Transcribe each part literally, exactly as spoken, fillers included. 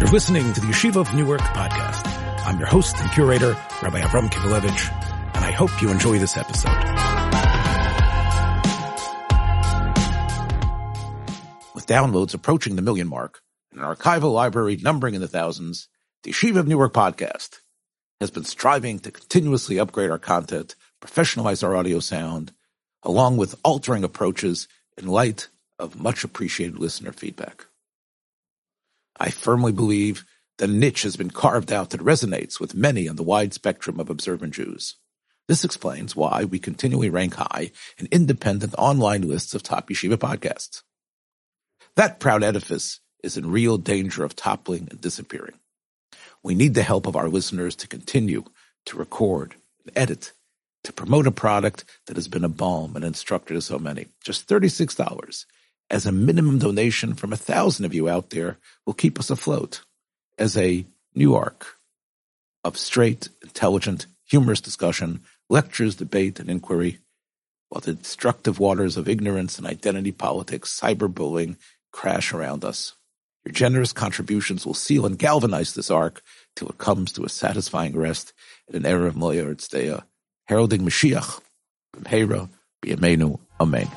You're listening to the Yeshiva of Newark podcast. I'm your host and curator, Rabbi Avram Kivelevitz, and I hope you enjoy this episode. With downloads approaching the million mark and an archival library numbering in the thousands, the Yeshiva of Newark podcast has been striving to continuously upgrade our content, professionalize our audio sound, along with altering approaches in light of much appreciated listener feedback. I firmly believe that a niche has been carved out that resonates with many on the wide spectrum of observant Jews. This explains why we continually rank high in independent online lists of top yeshiva podcasts. That proud edifice is in real danger of toppling and disappearing. We need the help of our listeners to continue to record and edit, to promote a product that has been a balm and instructor to so many. Just thirty-six dollars as a minimum donation from a thousand of you out there will keep us afloat as a new arc of straight, intelligent, humorous discussion, lectures, debate, and inquiry, while the destructive waters of ignorance and identity politics, cyberbullying crash around us. Your generous contributions will seal and galvanize this arc till it comes to a satisfying rest in an era of Moya Ertzdeya, heralding Mashiach, B'mheira, B'yameinu, Amen.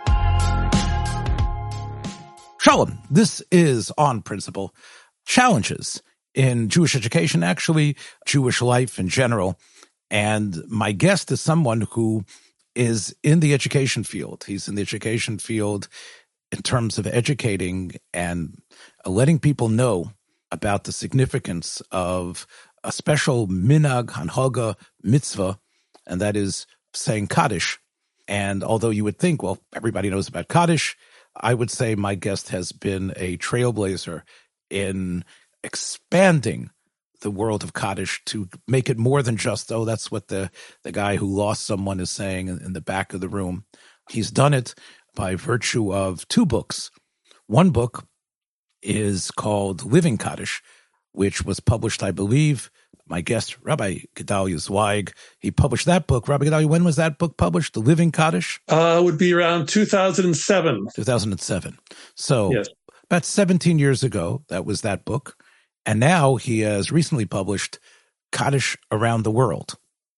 Shalom. This is On Principle. Challenges in Jewish education, actually Jewish life in general. And my guest is someone who is in the education field. He's in the education field in terms of educating and letting people know about the significance of a special minhag, hanhaga, mitzvah, and that is saying Kaddish. And although you would think, well, everybody knows about Kaddish, I would say my guest has been a trailblazer in expanding the world of Kaddish to make it more than just, oh, that's what the, the guy who lost someone is saying in, in the back of the room. He's done it by virtue of two books. One book is called Living Kaddish, which was published, I believe, my guest, Rabbi Gedalia Zweig. He published that book. Rabbi Gedalia, when was that book published, The Living Kaddish? Uh, it would be around two thousand seven. two thousand seven. So yes. About seventeen years ago, that was that book. And now he has recently published Kaddish Around the World.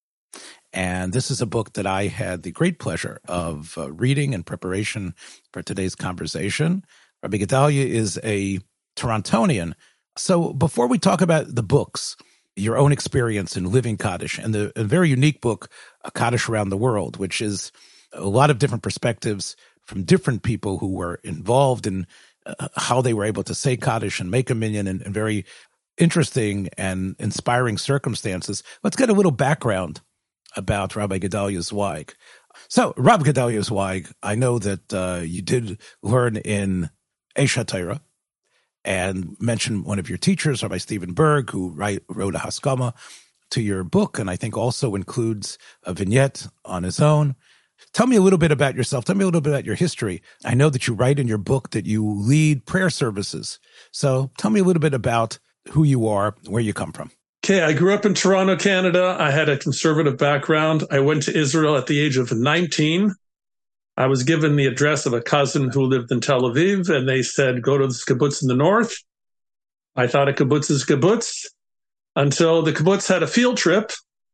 And this is a book that I had the great pleasure of uh, reading in preparation for today's conversation. Rabbi Gedalia is a Torontonian. So before we talk about the books, your own experience in Living Kaddish and the a very unique book, A Kaddish Around the World, which is a lot of different perspectives from different people who were involved in uh, how they were able to say Kaddish and make a minyan in, in very interesting and inspiring circumstances. Let's get a little background about Rabbi Gedalia Zweig. So, Rabbi Gedalia Zweig, I know that uh, you did learn in Aish HaTorah, and mention one of your teachers, Rabbi Stephen Berg, who write, wrote a Haskama to your book, and I think also includes a vignette on his own. Tell me a little bit about yourself. Tell me a little bit about your history. I know that you write in your book that you lead prayer services. So tell me a little bit about who you are, where you come from. Okay, I grew up in Toronto, Canada. I had a conservative background. I went to Israel at the age of nineteen. I was given the address of a cousin who lived in Tel Aviv, and they said, go to this kibbutz in the north. I thought a kibbutz is kibbutz until the kibbutz had a field trip.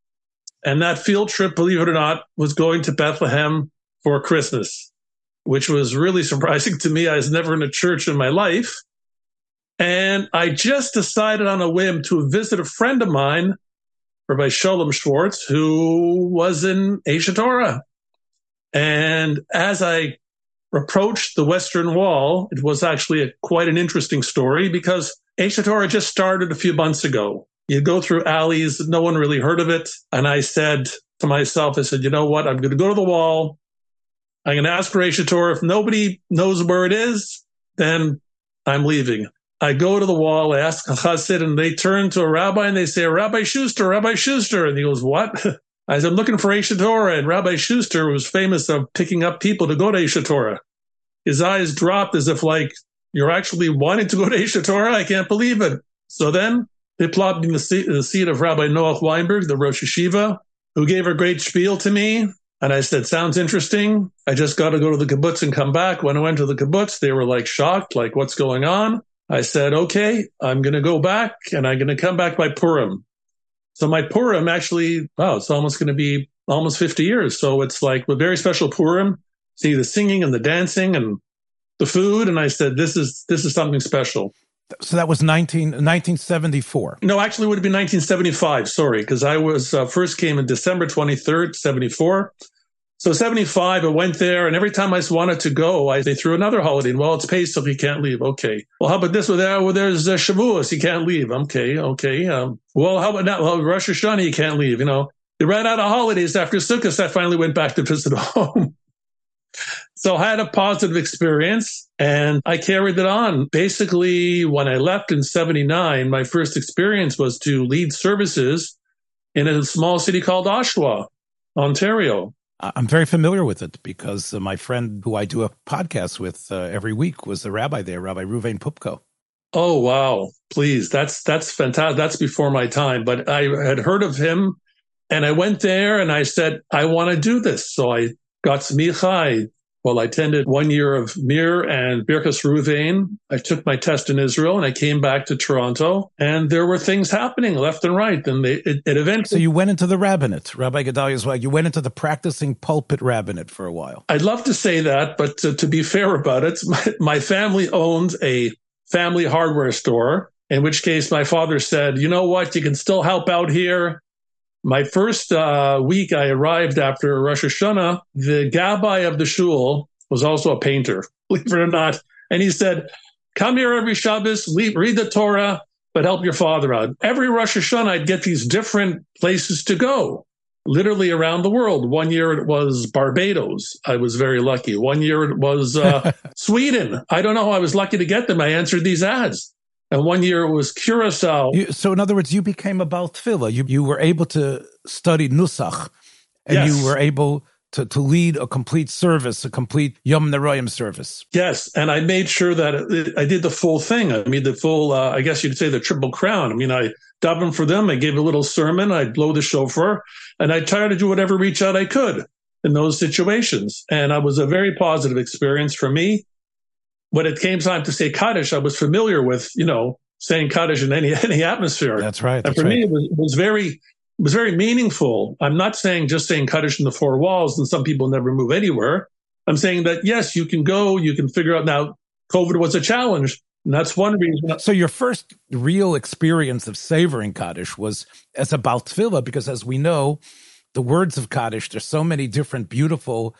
And that field trip, believe it or not, was going to Bethlehem for Christmas, which was really surprising to me. I was never in a church in my life. And I just decided on a whim to visit a friend of mine, Rabbi Sholem Schwartz, who was in Aish HaTorah. And as I approached the Western Wall, it was actually a, quite an interesting story because Aish HaTorah just started a few months ago. You go through alleys, no one really heard of it. And I said to myself, I said, you know what? I'm going to go to the wall. I'm going to ask for Aish HaTorah. If nobody knows where it is, then I'm leaving. I go to the wall, I ask a chassid, and they turn to a rabbi and they say, Rabbi Schuster, Rabbi Schuster. And he goes, what? I said, I'm looking for Aish HaTorah, and Rabbi Schuster was famous of picking up people to go to Aish HaTorah. His eyes dropped as if like, you're actually wanting to go to Aish HaTorah? I can't believe it. So then they plopped me in the seat, the seat of Rabbi Noach Weinberg, the Rosh Yeshiva, who gave a great spiel to me. And I said, sounds interesting. I just got to go to the kibbutz and come back. When I went to the kibbutz, they were like shocked, like what's going on? I said, okay, I'm going to go back and I'm going to come back by Purim. So my Purim actually, wow, it's almost going to be almost fifty years. So it's like a very special Purim. See the singing and the dancing and the food. And I said, this is, this is something special. So that was nineteen, nineteen seventy-four. No, actually it would have been nineteen seventy-five. Sorry. Cause I was uh, first came in December twenty-third, seventy-four. So seventy-five, I went there, and every time I wanted to go, I, they threw another holiday in. Well, it's Pesach, you can't leave. Okay. Well, how about this? Well, there, well there's uh, Shavuos, you can't leave. Okay, okay. Um, well, how about now? Well, Rosh Hashanah, you can't leave. You know, they ran out of holidays after Sukkot. I finally went back to visit home. So I had a positive experience, and I carried it on. Basically, when I left in seventy-nine, my first experience was to lead services in a small city called Oshawa, Ontario. I'm very familiar with it because uh, my friend who I do a podcast with uh, every week was the rabbi there, Rabbi Ruvain Pupko. Oh, wow. Please. That's, that's fantastic. That's before my time, but I had heard of him, and I went there and I said, I want to do this. So I got smicha. I Well, I attended one year of Mir and Birkas Ruvain. I took my test in Israel, and I came back to Toronto, and there were things happening left and right. And they, it, it eventually... So you went into the rabbinate, Rabbi Gedaliah's wife. You went into the practicing pulpit rabbinate for a while. I'd love to say that, but to, to be fair about it, my, my family owned a family hardware store, in which case my father said, you know what, you can still help out here. My first uh, week I arrived after Rosh Hashanah, the gabbai of the shul was also a painter, believe it or not. And he said, come here every Shabbos, leave, read the Torah, but help your father out. Every Rosh Hashanah, I'd get these different places to go, literally around the world. One year it was Barbados. I was very lucky. One year it was uh, Sweden. I don't know how I was lucky to get them. I answered these ads. And one year it was Curacao. You, so in other words, you became a Baal Tefillah. You, you were able to study Nusach, and Yes. you were able to, to lead a complete service, a complete Yom Neroyim service. Yes, and I made sure that it, I did the full thing. I made the full, uh, I guess you'd say the triple crown. I mean, I davened for them. I gave a little sermon. I'd blow the shofar, and I tried to do whatever reach out I could in those situations. And it was a very positive experience for me. When it came time to say Kaddish, I was familiar with, you know, saying Kaddish in any any atmosphere. That's right. And That's for right. me, it was, it was very it was very meaningful. I'm not saying just saying Kaddish in the four walls and some people never move anywhere. I'm saying that, yes, you can go, you can figure out. Now, COVID was a challenge, and that's one reason. So your first real experience of savoring Kaddish was as a Baal Tefillah, because as we know, the words of Kaddish, there's so many different beautiful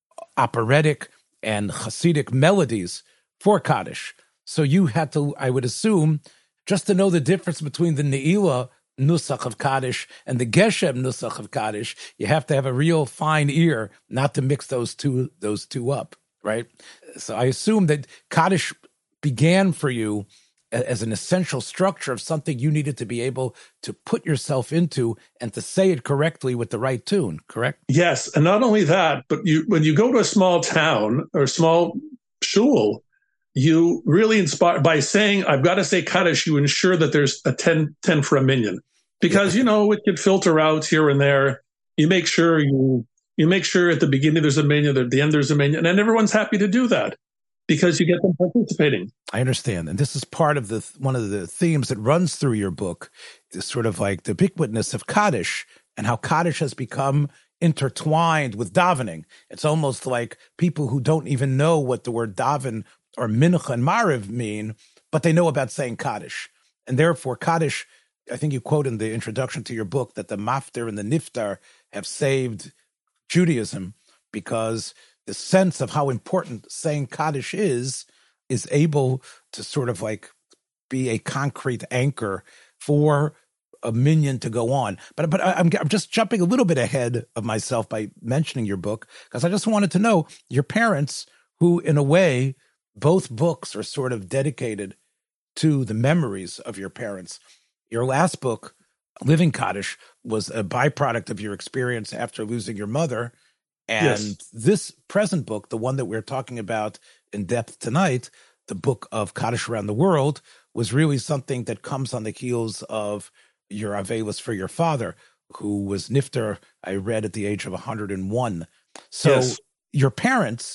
operatic and Hasidic melodies for Kaddish. So you had to, I would assume, just to know the difference between the Ne'ilah Nusach of Kaddish and the Geshem Nusach of Kaddish, you have to have a real fine ear not to mix those two those two up, right? So I assume that Kaddish began for you as an essential structure of something you needed to be able to put yourself into and to say it correctly with the right tune, correct? Yes, and not only that, but you when you go to a small town or small shul, you really inspire by saying, I've got to say Kaddish, you ensure that there's a ten, ten for a million. Because, you know, it could filter out here and there. You make sure you you make sure at the beginning there's a million, at the end there's a million, and everyone's happy to do that because you get them participating. I understand. And this is part of the one of the themes that runs through your book, is sort of like the ubiquitousness of Kaddish and how Kaddish has become intertwined with davening. It's almost like people who don't even know what the word daven or mincha and mariv mean, but they know about saying Kaddish. And therefore, Kaddish, I think you quote in the introduction to your book that the maftir and the niftar have saved Judaism because the sense of how important saying Kaddish is, is able to sort of like be a concrete anchor for a minyan to go on. But but I'm, I'm just jumping a little bit ahead of myself by mentioning your book, because I just wanted to know your parents, who in a way, both books are sort of dedicated to the memories of your parents. Your last book, Living Kaddish, was a byproduct of your experience after losing your mother. And Yes. this present book, the one that we're talking about in depth tonight, the book of Kaddish Around the World, was really something that comes on the heels of your Avelis for your father, who was niftar, I read, at the age of one hundred and one. So Yes. your parents,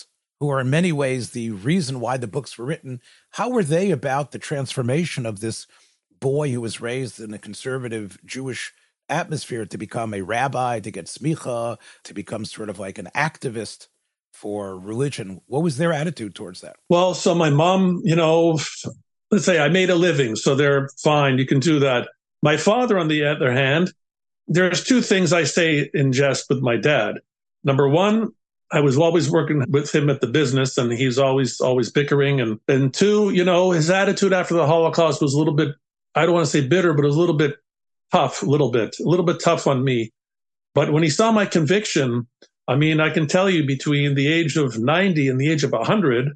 who are in many ways the reason why the books were written. How were they about the transformation of this boy who was raised in a conservative Jewish atmosphere to become a rabbi, to get smicha, to become sort of like an activist for religion? What was their attitude towards that? Well, so my mom, you know, let's say I made a living, so they're fine. You can do that. My father, on the other hand, there's two things I say in jest with my dad. Number one, I was always working with him at the business, and he's always, always bickering. And, and two, you know, his attitude after the Holocaust was a little bit, I don't want to say bitter, but it was a little bit tough, a little bit, a little bit tough on me. But when he saw my conviction, I mean, I can tell you between the age of ninety and the age of one hundred,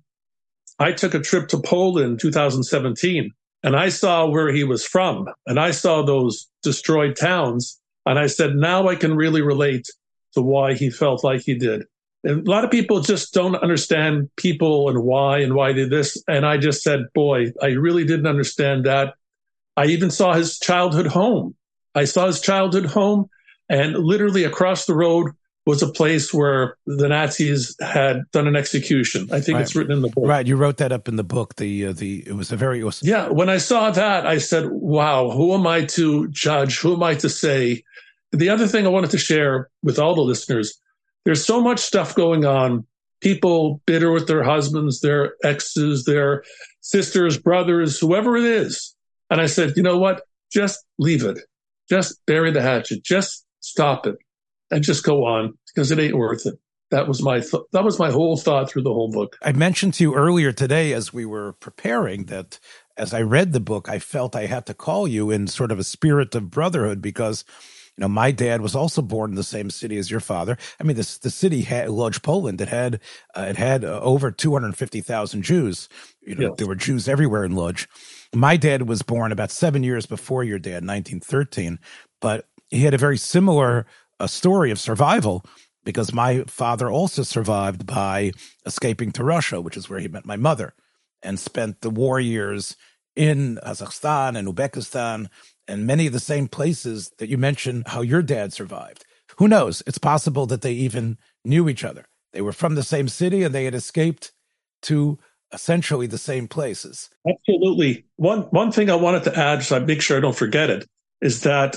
I took a trip to Poland in two thousand seventeen, and I saw where he was from, and I saw those destroyed towns. And I said, now I can really relate to why he felt like he did. And a lot of people just don't understand people and why and why they did this. And I just said, boy, I really didn't understand that. I even saw his childhood home. I saw his childhood home, and literally across the road was a place where the Nazis had done an execution. I think right. It's written in the book. Right, you wrote that up in the book. The uh, the it was a very it was- yeah. When I saw that, I said, "Wow, who am I to judge? Who am I to say?" The other thing I wanted to share with all the listeners: there's so much stuff going on. People bitter with their husbands, their exes, their sisters, brothers, whoever it is. And I said, you know what? Just leave it. Just bury the hatchet. Just stop it, and just go on, because it ain't worth it. That was my th- that was my whole thought through the whole book. I mentioned to you earlier today, as we were preparing, that as I read the book, I felt I had to call you in sort of a spirit of brotherhood, because you know my dad was also born in the same city as your father. I mean, this the city had Lodz, Poland. It had uh, it had uh, over two hundred fifty thousand Jews. You know, yes. There were Jews everywhere in Lodz. My dad was born about seven years before your dad, nineteen thirteen, but he had a very similar uh, story of survival, because my father also survived by escaping to Russia, which is where he met my mother, and spent the war years in Kazakhstan and Uzbekistan and many of the same places that you mentioned how your dad survived. Who knows? It's possible that they even knew each other. They were from the same city and they had escaped to essentially the same places. Absolutely. One one thing I wanted to add, so I make sure I don't forget it, is that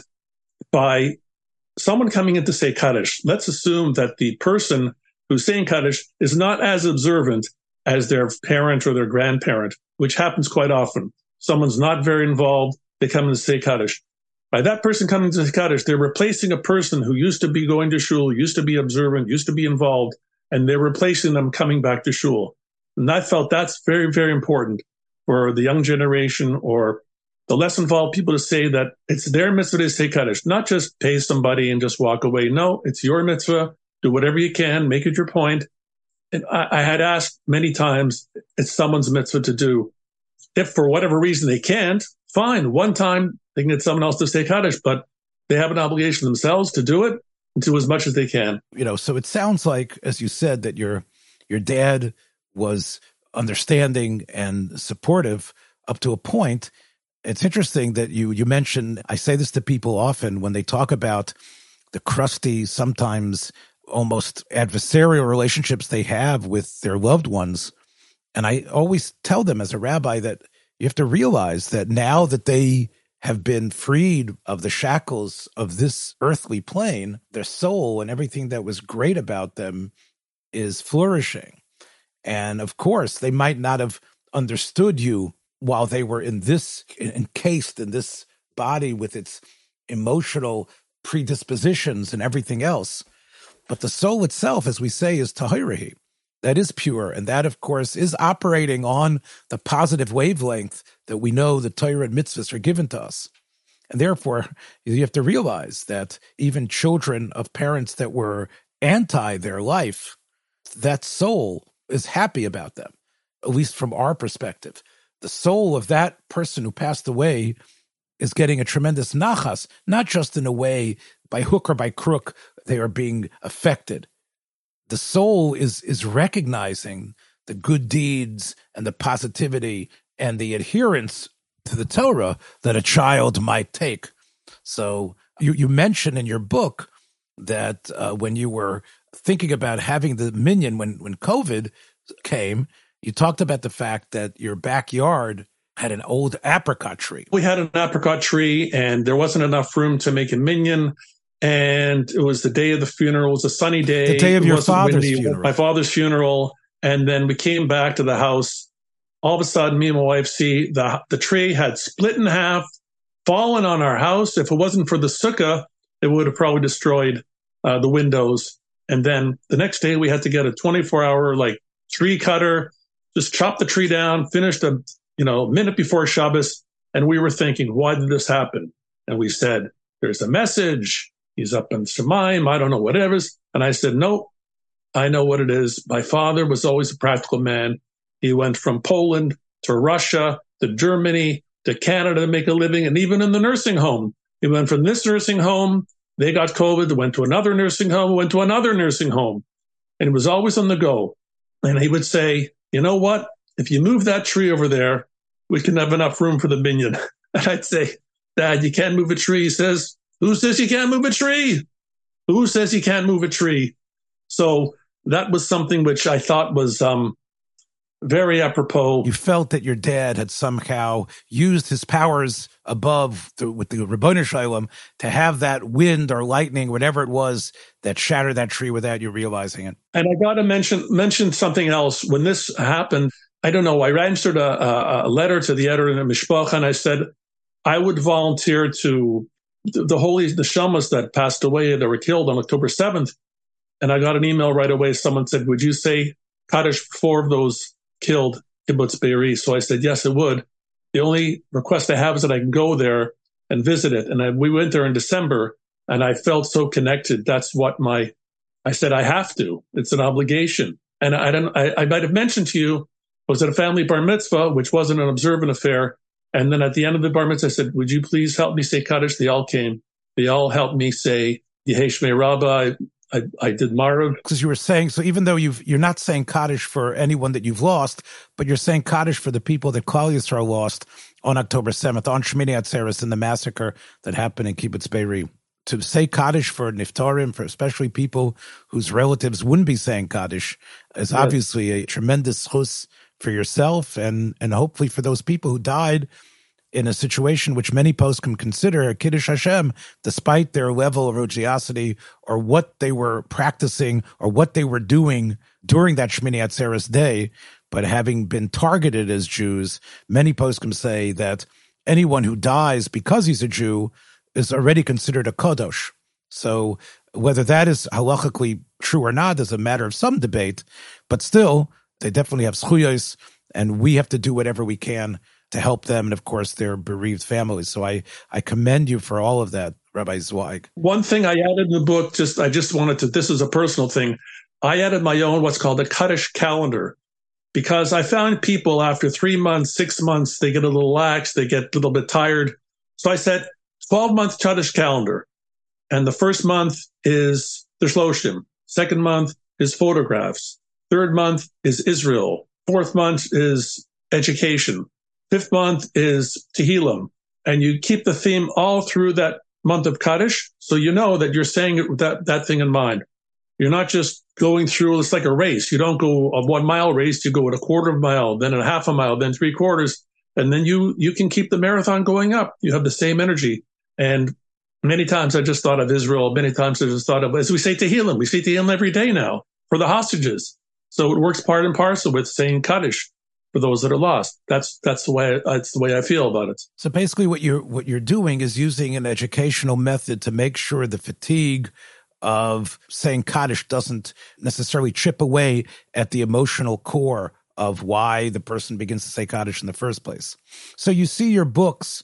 by someone coming in to say Kaddish, let's assume that the person who's saying Kaddish is not as observant as their parent or their grandparent, which happens quite often. Someone's not very involved, they come in to say Kaddish. By that person coming to say Kaddish, they're replacing a person who used to be going to shul, used to be observant, used to be involved, and they're replacing them coming back to shul. And I felt that's very, very important for the young generation or the less involved people to say that it's their mitzvah to say Kaddish, not just pay somebody and just walk away. No, it's your mitzvah. Do whatever you can, make it your point. And I, I had asked many times, it's someone's mitzvah to do. If for whatever reason they can't, fine. One time they can get someone else to say Kaddish, but they have an obligation themselves to do it and do as much as they can. You know, so it sounds like, as you said, that your your dad was understanding and supportive up to a point. It's interesting that you you mentioned, I say this to people often when they talk about the crusty, sometimes almost adversarial relationships they have with their loved ones. And I always tell them as a rabbi that you have to realize that now that they have been freed of the shackles of this earthly plane, their soul and everything that was great about them is flourishing. And of course, they might not have understood you while they were in this, encased in this body with its emotional predispositions and everything else. But the soul itself, as we say, is tahirahi. That is pure. And that, of course, is operating on the positive wavelength that we know the Torah and mitzvahs are given to us. And therefore, you have to realize that even children of parents that were anti their life, that soul is happy about them, at least from our perspective. The soul of that person who passed away is getting a tremendous nachas, not just in a way by hook or by crook they are being affected. The soul is is recognizing the good deeds and the positivity and the adherence to the Torah that a child might take. So you, you mentioned in your book that uh, when you were thinking about having the minyan, when, when COVID came, you talked about the fact that your backyard had an old apricot tree. We had an apricot tree, and there wasn't enough room to make a minyan. And it was the day of the funeral. It was a sunny day. The day of it your wasn't father's windy. funeral. My father's funeral. And then we came back to the house. All of a sudden, me and my wife see the, the tree had split in half, fallen on our house. If it wasn't for the sukkah, it would have probably destroyed uh, the windows. And then the next day, we had to get a twenty-four hour like tree cutter, just chop the tree down, finished a you know minute before Shabbos. And we were thinking, why did this happen? And we said, there's a message. He's up in Shemaim. I don't know what it is. And I said, no, I know what it is. My father was always a practical man. He went from Poland to Russia to Germany to Canada to make a living, and even in the nursing home. He went from this nursing home, they got COVID, went to another nursing home, went to another nursing home, and he was always on the go. And he would say, you know what? If you move that tree over there, we can have enough room for the minyan. And I'd say, Dad, you can't move a tree. He says, who says you can't move a tree? Who says you can't move a tree? So that was something which I thought was um, very apropos. You felt that your dad had somehow used his powers above the, with the Ribono Shel Olam to have that wind or lightning, whatever it was, that shattered that tree without you realizing it. And I got to mention mention something else. When this happened, I don't know, I answered a, a, a letter to the editor in Mishpacha, and I said I would volunteer to the, the holy neshamas that passed away, that were killed on October seventh. And I got an email right away. Someone said, would you say Kaddish for four of those killed Kibbutz Be'eri? So I said, yes, it would. The only request I have is that I can go there and visit it. And I, we went there in December, and I felt so connected. That's what my, I said, I have to. It's an obligation. And I don't, I, I might have mentioned to you, I was at a family bar mitzvah, which wasn't an observant affair. And then at the end of the bar mitzvah, I said, would you please help me say Kaddish? They all came. They all helped me say Yehei Shmei Rabbah. I, I did Marav. Because you were saying, so even though you've, you're not saying Kaddish for anyone that you've lost, but you're saying Kaddish for the people that Klal Yisrael lost on October seventh, on Shmini Atzeres, in the massacre that happened in Kibbutz Be'eri. To say Kaddish for Niftarim, for especially people whose relatives wouldn't be saying Kaddish, is yes. obviously a tremendous chus for yourself and, and hopefully for those people who died in a situation which many posts can consider a Kiddush Hashem, despite their level of religiosity or what they were practicing or what they were doing during that Shmini Atzeres day. But having been targeted as Jews, many posts can say that anyone who dies because he's a Jew is already considered a Kodosh. So whether that is halachically true or not is a matter of some debate, but still, they definitely have zchuyos, and we have to do whatever we can to help them, and of course, their bereaved families. So I, I commend you for all of that, Rabbi Zweig. One thing I added in the book, just I just wanted to, this is a personal thing, I added my own what's called a Kaddish calendar, because I found people after three months, six months, they get a little lax, they get a little bit tired. So I said, twelve-month Kaddish calendar. And the first month is the Shloshim. Second month is photographs. Third month is Israel. Fourth month is education. Fifth month is Tehillim. And you keep the theme all through that month of Kaddish, so you know that you're saying it with that, that thing in mind. You're not just going through, it's like a race. You don't go a one mile race, you go at a quarter of a mile, then a half a mile, then three quarters. And then you, you can keep the marathon going up. You have the same energy. And many times I just thought of Israel. Many times I just thought of, as we say Tehillim, we say Tehillim every day now for the hostages. So it works part and parcel with saying Kaddish for those that are lost. That's that's the way that's the way I feel about it. So basically, what you're what you're doing is using an educational method to make sure the fatigue of saying Kaddish doesn't necessarily chip away at the emotional core of why the person begins to say Kaddish in the first place. So you see your books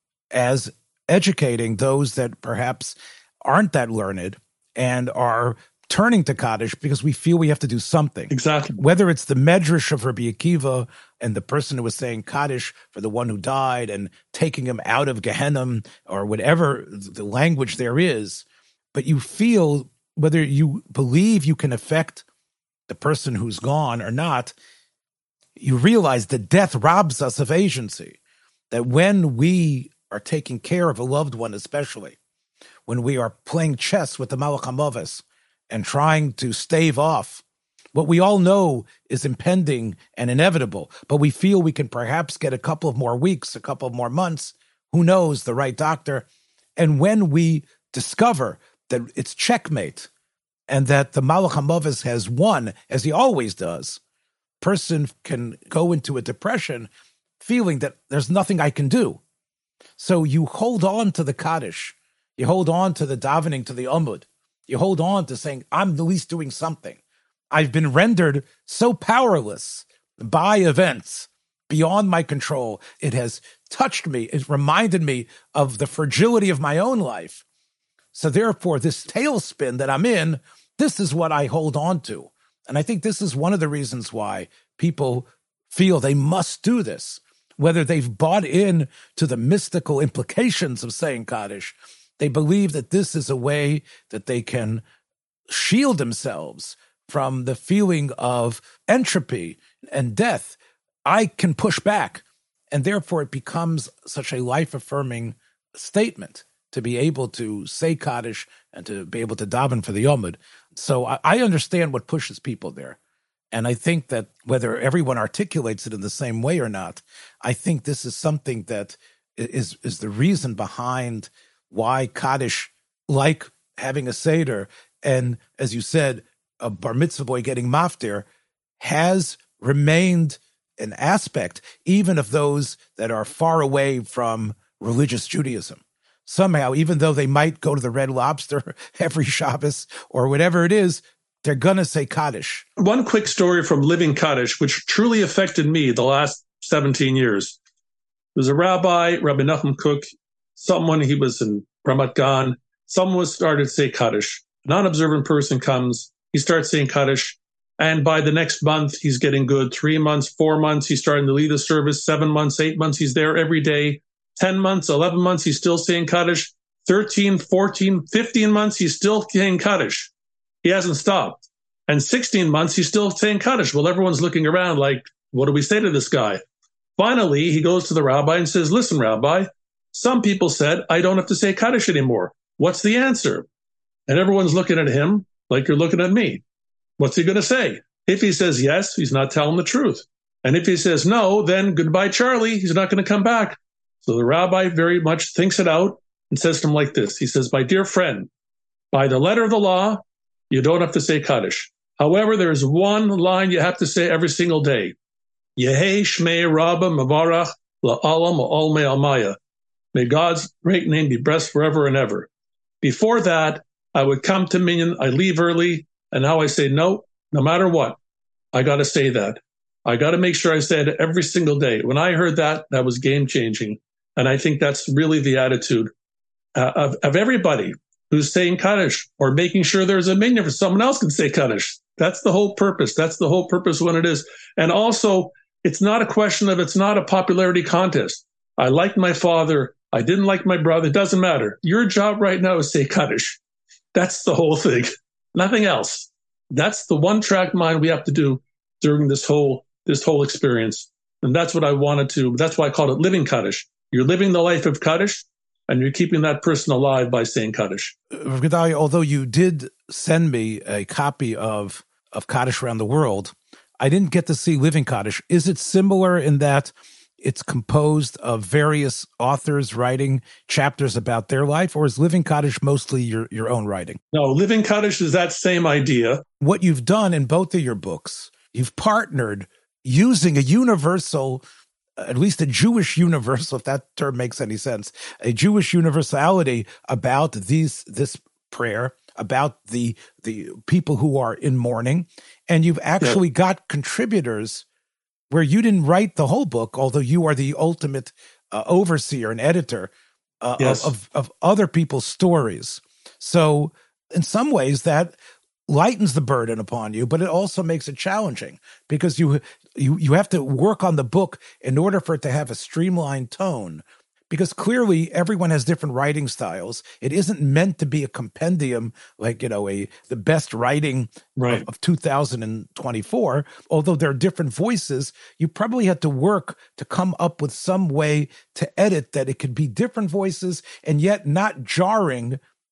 as educating those that perhaps aren't that learned and are turning to Kaddish because we feel we have to do something. Exactly. Whether it's the Medrash of Rabbi Akiva and the person who was saying Kaddish for the one who died and taking him out of Gehenna or whatever the language there is, but you feel whether you believe you can affect the person who's gone or not, you realize that death robs us of agency, that when we are taking care of a loved one, especially when we are playing chess with the Malach HaMavis and trying to stave off what we all know is impending and inevitable, but we feel we can perhaps get a couple of more weeks, a couple of more months, who knows, the right doctor. And when we discover that it's checkmate and that the Malach HaMoves has won, as he always does, person can go into a depression feeling that there's nothing I can do. So you hold on to the Kaddish, you hold on to the davening, to the Amud, you hold on to saying, I'm at least doing something. I've been rendered so powerless by events beyond my control. It has touched me. It reminded me of the fragility of my own life. So therefore, this tailspin that I'm in, this is what I hold on to. And I think this is one of the reasons why people feel they must do this. Whether they've bought in to the mystical implications of saying Kaddish, they believe that this is a way that they can shield themselves from the feeling of entropy and death. I can push back, and therefore it becomes such a life-affirming statement to be able to say Kaddish and to be able to daven for the Yomud. So I, I understand what pushes people there. And I think that whether everyone articulates it in the same way or not, I think this is something that is, is the reason behind why Kaddish, like having a Seder, and as you said, a bar mitzvah boy getting maftir, has remained an aspect, even of those that are far away from religious Judaism. Somehow, even though they might go to the Red Lobster every Shabbos or whatever it is, they're going to say Kaddish. One quick story from Living Kaddish, which truly affected me the last seventeen years. There was a rabbi, Rabbi Nachum Cook, someone, he was in Ramat Gan, someone was started to say Kaddish. A non-observant person comes, he starts saying Kaddish, and by the next month, he's getting good. Three months, four months, he's starting to lead the service. Seven months, eight months, he's there every day. Ten months, eleven months, he's still saying Kaddish. thirteen, fourteen, fifteen months, he's still saying Kaddish. He hasn't stopped. And sixteen months, he's still saying Kaddish. Well, everyone's looking around like, what do we say to this guy? Finally, he goes to the rabbi and says, listen, Rabbi, some people said I don't have to say Kaddish anymore. What's the answer? And everyone's looking at him like you're looking at me. What's he going to say? If he says yes, he's not telling the truth. And if he says no, then goodbye, Charlie. He's not going to come back. So the rabbi very much thinks it out and says to him like this. He says, my dear friend, by the letter of the law, you don't have to say Kaddish. However, there's one line you have to say every single day. Yehei Shmei Rabba Mavarach La'alam Olmei Almaya. May God's great name be blessed forever and ever. Before that, I would come to Minyan, I leave early, and now I say, no, no matter what, I got to say that. I got to make sure I say it every single day. When I heard that, that was game-changing. And I think that's really the attitude uh, of, of everybody who's saying Kaddish or making sure there's a minyan for someone else can say Kaddish. That's the whole purpose. That's the whole purpose when it is. And also, it's not a question of, it's not a popularity contest. I liked my father. I didn't like my brother. It doesn't matter. Your job right now is say Kaddish. That's the whole thing. Nothing else. That's the one track mind we have to do during this whole, this whole experience. And that's what I wanted to, that's why I called it Living Kaddish. You're living the life of Kaddish, and you're keeping that person alive by saying Kaddish. Rav Gedalia, although you did send me a copy of, of Kaddish Around the World, I didn't get to see Living Kaddish. Is it similar in that it's composed of various authors writing chapters about their life, or is Living Kaddish mostly your, your own writing? No, Living Kaddish is that same idea. What you've done in both of your books, you've partnered using a universal, at least a Jewish universal, if that term makes any sense, a Jewish universality about these this prayer, about the the people who are in mourning, and you've actually yeah. got contributors where you didn't write the whole book, although you are the ultimate uh, overseer and editor uh, yes. of, of, of other people's stories. So in some ways that lightens the burden upon you, but it also makes it challenging because you you you have to work on the book in order for it to have a streamlined tone. Because clearly everyone has different writing styles. It isn't meant to be a compendium like, you know, a the best writing right. of, of two thousand twenty-four. Although there are different voices, you probably had to work to come up with some way to edit that it could be different voices and yet not jarring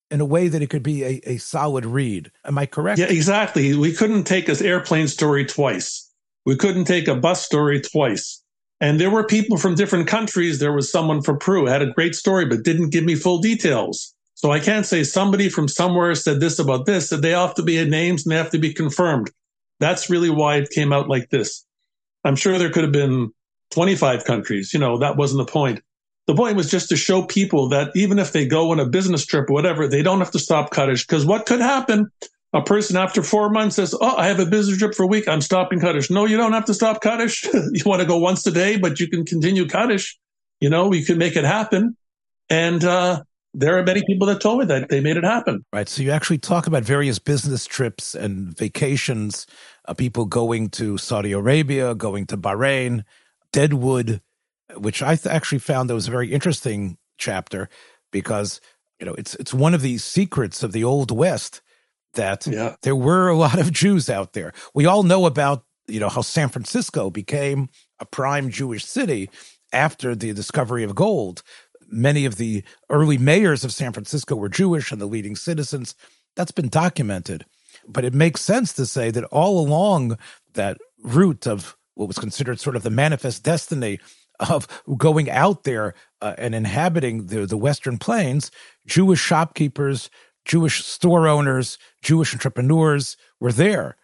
in a way that it could be a, a solid read. Am I correct? Yeah, exactly. We couldn't take an airplane story twice. We couldn't take a bus story twice. And there were people from different countries. There was someone from Peru, had a great story, but didn't give me full details. So I can't say somebody from somewhere said this about this, that they have to be names and they have to be confirmed. That's really why it came out like this. I'm sure there could have been twenty-five countries. You know, that wasn't the point. The point was just to show people that even if they go on a business trip or whatever, they don't have to stop Kaddish. Because what could happen? A person after four months says, oh, I have a business trip for a week. I'm stopping Kaddish. No, you don't have to stop Kaddish. You want to go once a day, but you can continue Kaddish. You know, you can make it happen. And uh, there are many people that told me that they made it happen. Right. So you actually talk about various business trips and vacations, uh, people going to Saudi Arabia, going to Bahrain, Deadwood, which I th- actually found that was a very interesting chapter because, you know, it's it's one of the secrets of the Old West that yeah. there were a lot of Jews out there. We all know about, you know, how San Francisco became a prime Jewish city after the discovery of gold. Many of the early mayors of San Francisco were Jewish and the leading citizens. That's been documented. But it makes sense to say that all along that route of what was considered sort of the manifest destiny of going out there uh, and inhabiting the, the Western Plains, Jewish shopkeepers, Jewish store owners, Jewish entrepreneurs were there.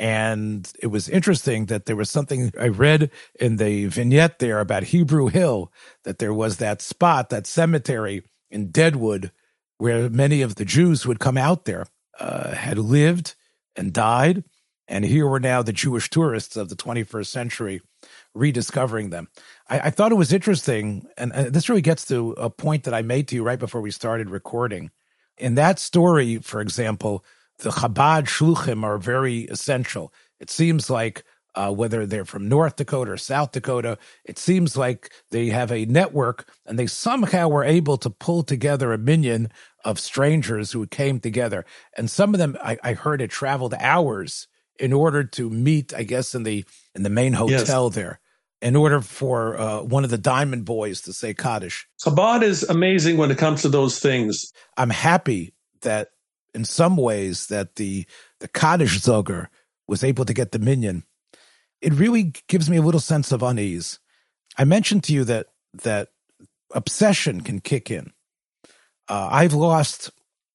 And it was interesting that there was something I read in the vignette there about Hebrew Hill, that there was that spot, that cemetery in Deadwood, where many of the Jews who had come out there uh, had lived and died. And here were now the Jewish tourists of the twenty-first century rediscovering them. I, I thought it was interesting, and, and this really gets to a point that I made to you right before we started recording. In that story, for example, the Chabad Shluchim are very essential. It seems like uh, whether they're from North Dakota or South Dakota, it seems like they have a network and they somehow were able to pull together a minyan of strangers who came together. And some of them, I, I heard, it traveled hours in order to meet, I guess, in the in the main hotel yes. there, in order for uh, one of the Diamond Boys to say Kaddish. Chabad is amazing when it comes to those things. I'm happy that in some ways that the the Kaddish Zoger was able to get the minyan. It really gives me a little sense of unease. I mentioned to you that that obsession can kick in. Uh, I've lost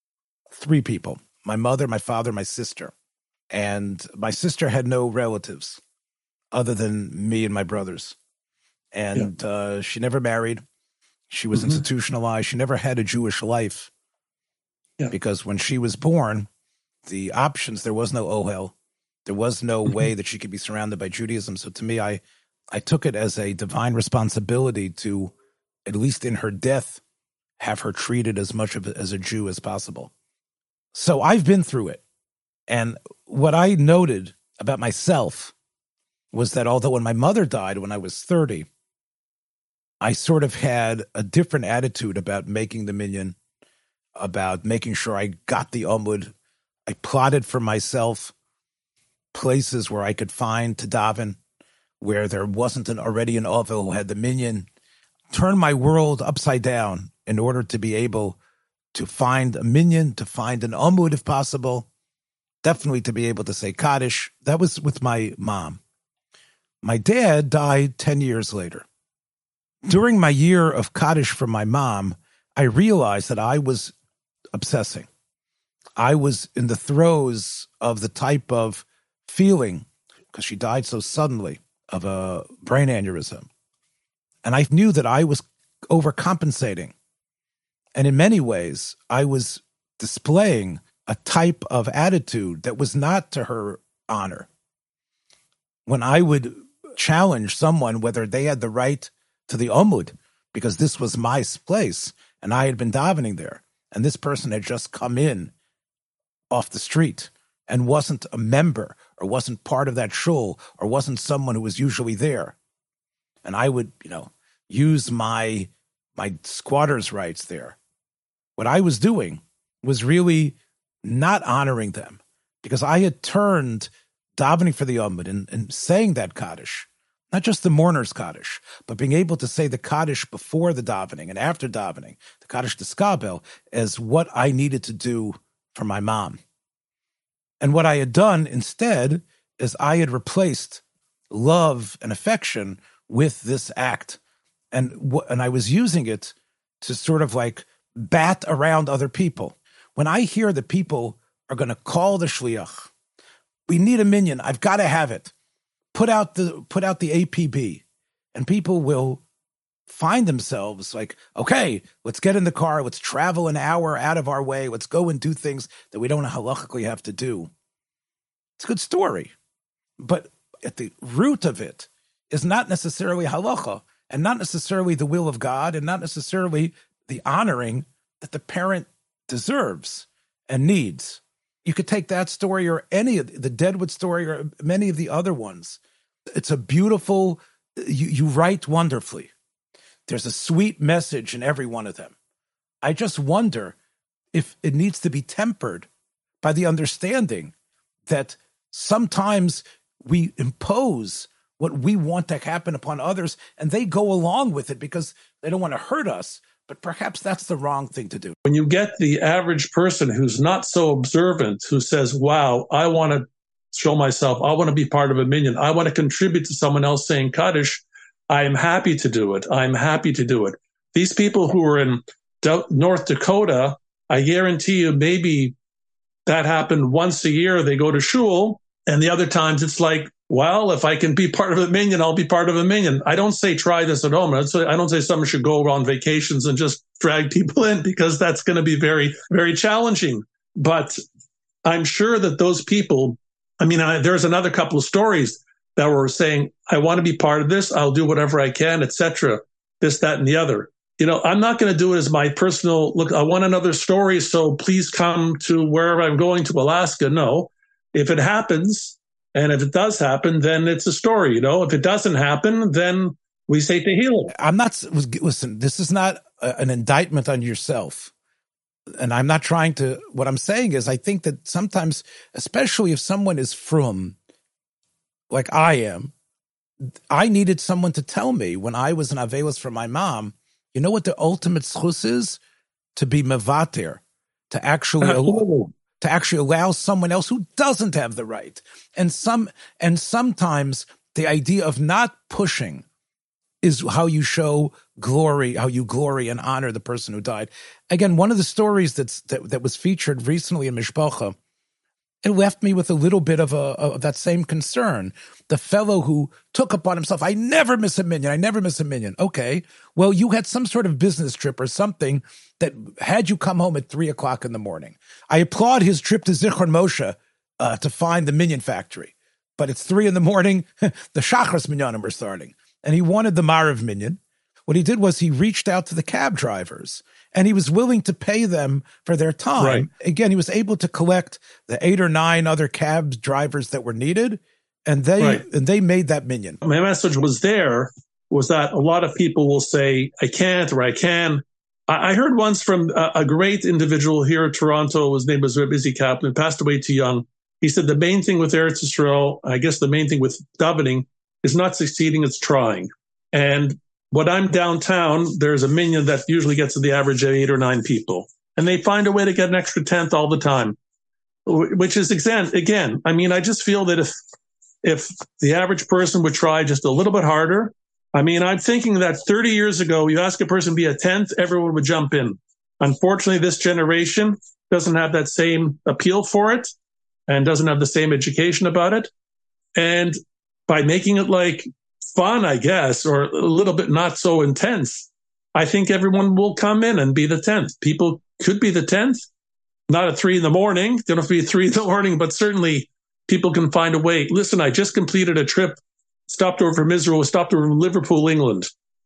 three people, my mother, my father, my sister. And my sister had no relatives other than me and my brothers. And yeah. uh, she never married. She was mm-hmm. institutionalized. She never had a Jewish life. Yeah. Because when she was born, the options, there was no Ohel. There was no mm-hmm. way that she could be surrounded by Judaism. So to me, I, I took it as a divine responsibility to, at least in her death, have her treated as much of as a Jew as possible. So I've been through it. And what I noted about myself was that although when my mother died when I was thirty, I sort of had a different attitude about making the minyan, about making sure I got the Amud. I plotted for myself places where I could find to daven, where there wasn't an, already an Ovel who had the minyan, turn my world upside down in order to be able to find a minyan, to find an Amud if possible, definitely to be able to say Kaddish. That was with my mom. My dad died ten years later. During my year of Kaddish from my mom, I realized that I was obsessing. I was in the throes of the type of feeling, because she died so suddenly, of a brain aneurysm. And I knew that I was overcompensating. And in many ways, I was displaying a type of attitude that was not to her honor. When I would challenge someone whether they had the right to the Amud, because this was my place, and I had been davening there, and this person had just come in off the street and wasn't a member or wasn't part of that shul or wasn't someone who was usually there. And I would, you know, use my my squatter's rights there. What I was doing was really not honoring them, because I had turned davening for the Amud and, and saying that Kaddish, not just the mourner's Kaddish, but being able to say the Kaddish before the davening and after davening, the Kaddish Deskabel, as what I needed to do for my mom. And what I had done instead is I had replaced love and affection with this act. And wh- and I was using it to sort of like bat around other people. When I hear that people are going to call the shliach, we need a minyan, I've got to have it. Put out the put out the A P B, and people will find themselves like, okay, let's get in the car, let's travel an hour out of our way, let's go and do things that we don't halachically have to do. It's a good story, but at the root of it is not necessarily halacha, and not necessarily the will of God, and not necessarily the honoring that the parent deserves and needs. You could take that story or any of the Deadwood story or many of the other ones. It's a beautiful, you, you write wonderfully. There's a sweet message in every one of them. I just wonder if it needs to be tempered by the understanding that sometimes we impose what we want to happen upon others, and they go along with it because they don't want to hurt us. But perhaps that's the wrong thing to do. When you get the average person who's not so observant, who says, wow, I want to show myself, I want to be part of a minyan, I want to contribute to someone else saying Kaddish, I am happy to do it. I'm happy to do it. These people who are in North Dakota, I guarantee you maybe that happened once a year. They go to shul, and the other times it's like, well, if I can be part of a minyan, I'll be part of a minyan. I don't say try this at home. I don't say someone should go on vacations and just drag people in, because that's going to be very, very challenging. But I'm sure that those people, I mean, I, there's another couple of stories that were saying, I want to be part of this. I'll do whatever I can, et cetera, this, that, and the other. You know, I'm not going to do it as my personal, look, I want another story, so please come to wherever I'm going, to Alaska. No. If it happens, and if it does happen, then it's a story, you know. If it doesn't happen, then we say Tehillim. I'm not, listen, this is not a, an indictment on yourself. And I'm not trying to, what I'm saying is I think that sometimes, especially if someone is frum, like I am, I needed someone to tell me when I was an avelis for my mom, you know what the ultimate schus is? To be mevater, to actually... Absolutely. to actually allow someone else who doesn't have the right. And some, and sometimes the idea of not pushing is how you show glory, how you glory and honor the person who died. Again, one of the stories that's, that, that was featured recently in Mishpacha, it left me with a little bit of, a, of that same concern. The fellow who took upon himself, I never miss a minyan, I never miss a minyan. Okay, well, you had some sort of business trip or something that had you come home at three o'clock in the morning. I applaud his trip to Zichron Moshe uh, to find the minyan factory. But it's three in the morning, the Shachris minyanim were starting. And he wanted the Marav minyan. What he did was he reached out to the cab drivers, and he was willing to pay them for their time. Right. Again, he was able to collect the eight or nine other cab drivers that were needed, and they right. and they made that minyan. My message was there, was that a lot of people will say, I can't or I can. I, I heard once from a, a great individual here in Toronto, his name was Reb Izzy Kaplan, who passed away too young. He said the main thing with Eretz Yisrael, I guess the main thing with davening, is not succeeding, it's trying. And when I'm downtown, there's a minyan that usually gets to the average of eight or nine people. And they find a way to get an extra tenth all the time, which is, again, I mean, I just feel that if if the average person would try just a little bit harder, I mean, I'm thinking that thirty years ago, you ask a person to be a tenth, everyone would jump in. Unfortunately, this generation doesn't have that same appeal for it and doesn't have the same education about it. And by making it like fun, I guess, or a little bit not so intense, I think everyone will come in and be the tenth. People could be the tenth, not at three in the morning. They don't have to be at three in the morning, but certainly people can find a way. Listen, I just completed a trip, stopped over from Israel, stopped over from Liverpool, England.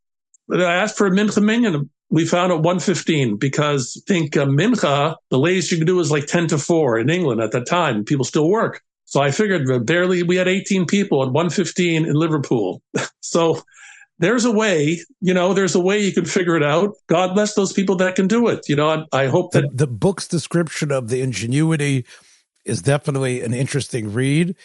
I asked for a mincha minyan. We found at one fifteen because I think uh, mincha, the latest you could do was like ten to four in England at that time. People still work. So I figured barely, we had eighteen people at one fifteen in Liverpool. So there's a way, you know, there's a way you can figure it out. God bless those people that can do it. You know, I, I hope that... The, the book's description of the ingenuity is definitely an interesting read.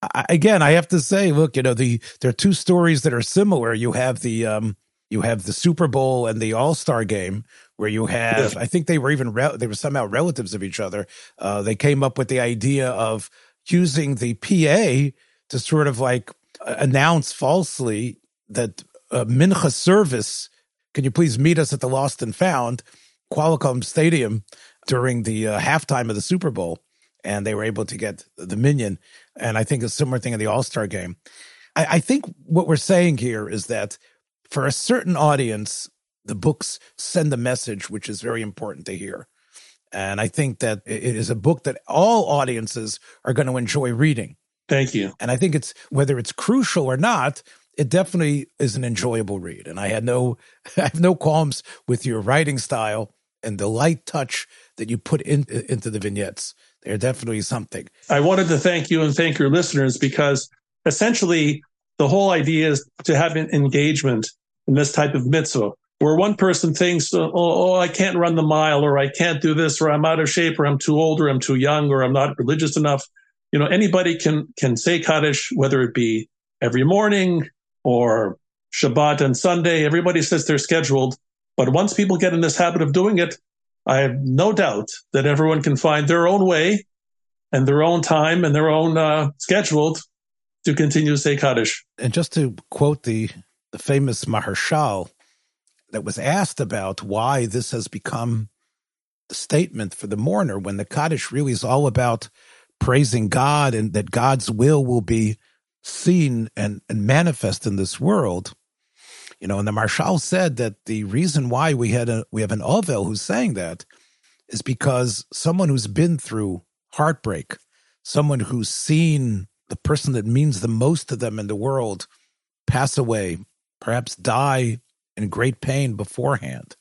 I, again, I have to say, look, you know, the there are two stories that are similar. You have the um, you have the Super Bowl and the All-Star game, where you have, yeah. I think they were even re- they were somehow relatives of each other. Uh, they came up with the idea of using the P A to sort of like announce falsely that uh, Mincha service. Can you please meet us at the Lost and Found, Qualcomm Stadium, during the uh, halftime of the Super Bowl? And they were able to get the minyan. And I think a similar thing in the All-Star game. I, I think what we're saying here is that for a certain audience, the books send a message which is very important to hear. And I think that it is a book that all audiences are going to enjoy reading. Thank you. And I think it's, whether it's crucial or not, it definitely is an enjoyable read. And I had no, I have no qualms with your writing style and the light touch that you put in, into the vignettes. They're definitely something. I wanted to thank you and thank your listeners, because essentially the whole idea is to have an engagement in this type of mitzvah, where one person thinks, oh, oh, I can't run the mile, or I can't do this, or I'm out of shape, or I'm too old, or I'm too young, or I'm not religious enough. You know, anybody can can say Kaddish, whether it be every morning or Shabbat and Sunday. Everybody says they're scheduled. But once people get in this habit of doing it, I have no doubt that everyone can find their own way and their own time and their own uh, schedule to continue to say Kaddish. And just to quote the, the famous Maharshal that was asked about why this has become the statement for the mourner, when the Kaddish really is all about praising God and that God's will will be seen and, and manifest in this world. You know, and the Maharshal said that the reason why we had a we have an Ovel who's saying that is because someone who's been through heartbreak, someone who's seen the person that means the most to them in the world pass away, perhaps die in great pain beforehand,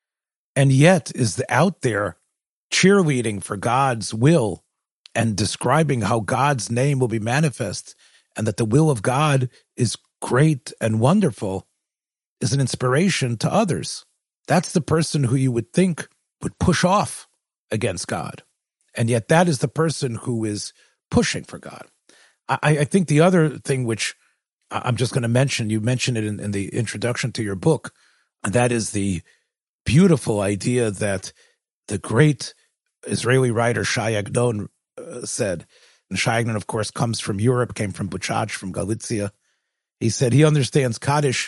and yet is out there cheerleading for God's will and describing how God's name will be manifest and that the will of God is great and wonderful, is an inspiration to others. That's the person who you would think would push off against God. And yet that is the person who is pushing for God. I, I think the other thing which I'm just going to mention, you mentioned it in, in the introduction to your book, and that is the beautiful idea that the great Israeli writer Shai Agnon uh, said. And Shai Agnon, of course, comes from Europe, came from Buchach, from Galicia. He said he understands Kaddish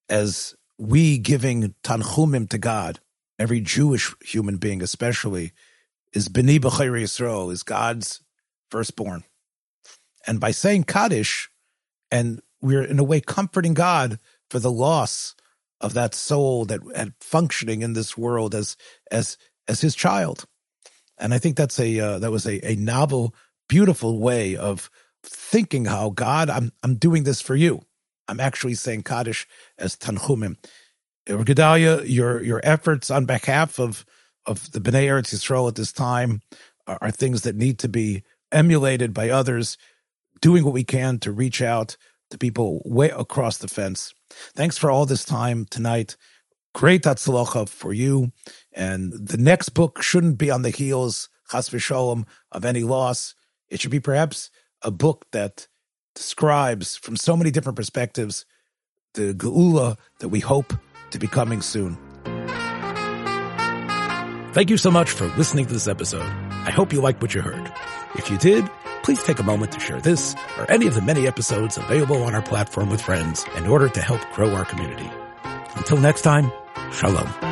as we giving tanchumim to God. Every Jewish human being especially is B'nai B'chai Yisrael, is God's firstborn. And by saying Kaddish, and we're in a way comforting God for the loss of that soul that had functioning in this world as as as his child. And I think that's a uh, that was a, a novel, beautiful way of thinking how God, I'm I'm doing this for you. I'm actually saying Kaddish as Tanchumim. Gedalia, your your efforts on behalf of, of the B'nai Eretz Yisrael at this time are, are things that need to be emulated by others, doing what we can to reach out to people way across the fence. Thanks for all this time tonight. Great Hatzlacha for you. And the next book shouldn't be on the heels, Chas v'Sholom, of any loss. It should be perhaps a book that describes from so many different perspectives the Geula that we hope to be coming soon. Thank you so much for listening to this episode. I hope you liked what you heard. If you did, please take a moment to share this or any of the many episodes available on our platform with friends in order to help grow our community. Until next time, Shalom.